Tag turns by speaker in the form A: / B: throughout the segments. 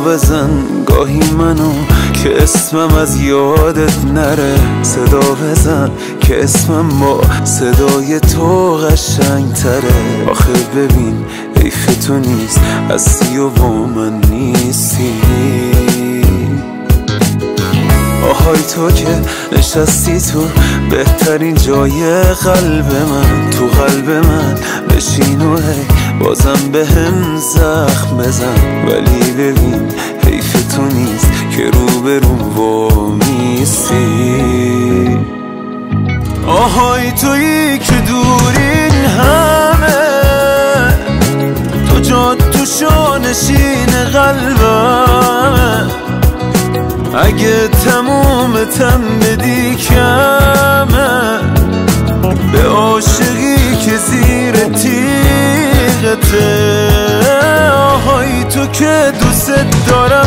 A: بزن گاهی منو که اسمم از یادت نره. صدا بزن که اسمم با صدای تو قشنگ تره. آخه ببین حیف تو نیست هستی و با من نیستی. آهای تو که نشستی تو بهترین جای قلب من، تو قلب من بشین و هی بازم به هم زخم بزن. ولی ببین حیف تو نیست که روبروم وامیستی. آهای تویی که دورین همه، تو جات تو شانشین قلبم. اگه تمومتم بدی کمه، به عاشقی که زیر تیغته. آهای تو که دوست دارم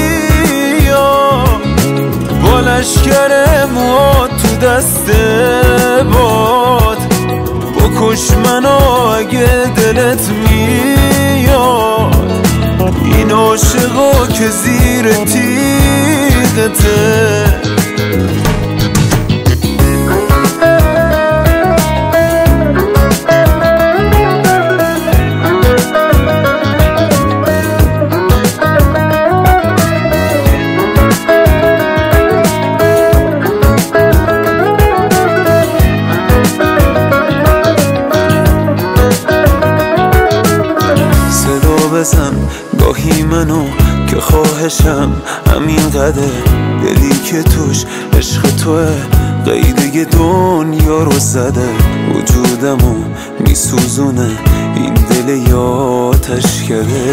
A: زیاد، با لشکر موات تو دست باد. بکش منو اگه دلت میاد، این عاشقا که زیر تیغته. بزن گاهی منو که خواهشم همین قدر. دلی که توش عشق توه قیده دنیا رو زده. وجودمو میسوزونه این دل یاتش کرده.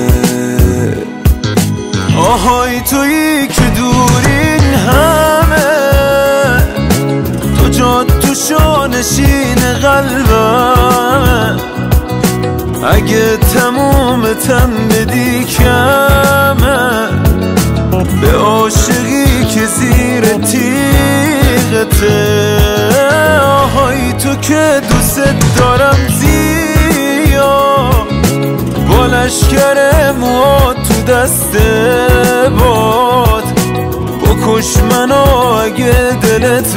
A: آهای تویی که دورین همه، تو جات تو شانشین قلبم. اگه تمومتم بدی کمه، به عاشقی که زیر تیغته. آهای تو که دوست دارم زیاد، با لشکر موات تو دست باد. بکش منو اگه دلت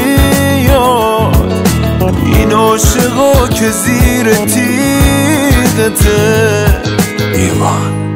A: میاد، این عاشقا که زیر تیغته. ایوان